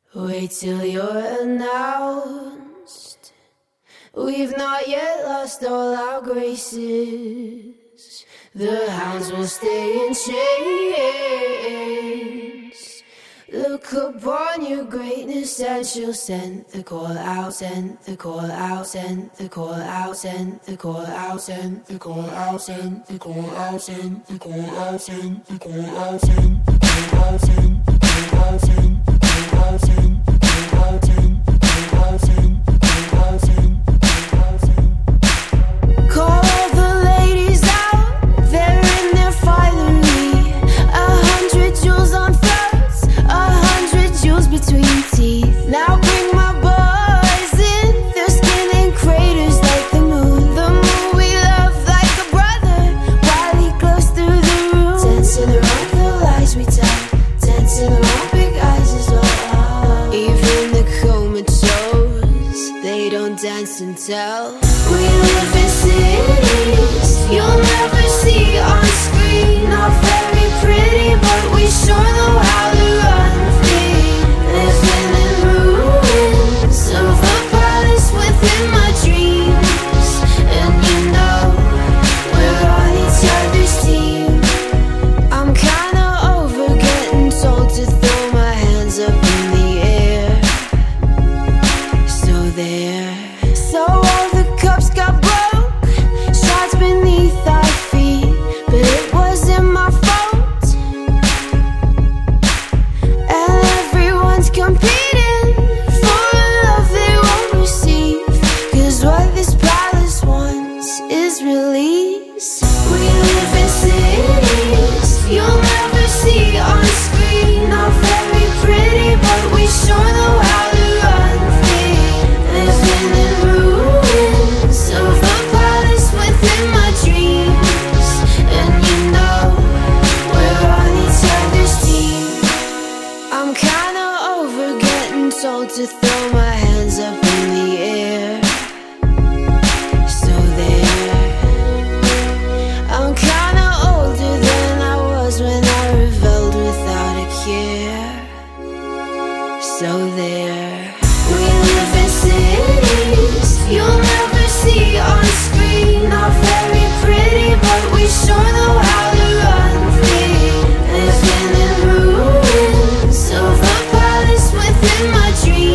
Wait till you're announced. We've not yet lost all our graces. The hounds will stay in chains. Look upon your greatness and she'll send the call out, send the call out, send the call out, send the call out, send the call out, send the call out, send the call out, send the call out, send the call out, send the call out, send the call out, send the call out, send the call out, send the call out, send the call out, send. Call the ladies out, they're in their finery. 100 jewels on throats, 100 jewels between teeth. Now bring my boys in, their skin in craters like the moon. The moon we love like a brother, while he glows through the room. Dancing around the lies we tell, dancing around big eyes as well. Even the comatose, they don't dance and tell. We live in cities you'll never see on screen. Not very pretty, but we sure know how to run free. Living in ruins of a palace within my dreams. And you know, we're on each other's team. I'm kinda over getting told to throw my hands up in the air. So there. So all the cups got broke, shards beneath our feet, but it wasn't my fault. And everyone's competing for a love they won't receive, 'cause what this palace wants is release. We live in cities you'll never see on screen. Not very pretty, but we sure know how to run free. Living in ruins of a palace within my dreams. And you know, we're on each other's team. I'm kinda over getting told to throw my hands up in the air. So there. I'm kinda older than I was when I rebelled without a care. So there. We live in cities you'll never see on screen. Not very pretty, but we sure know how to run free. Living in ruins of a palace within my dreams.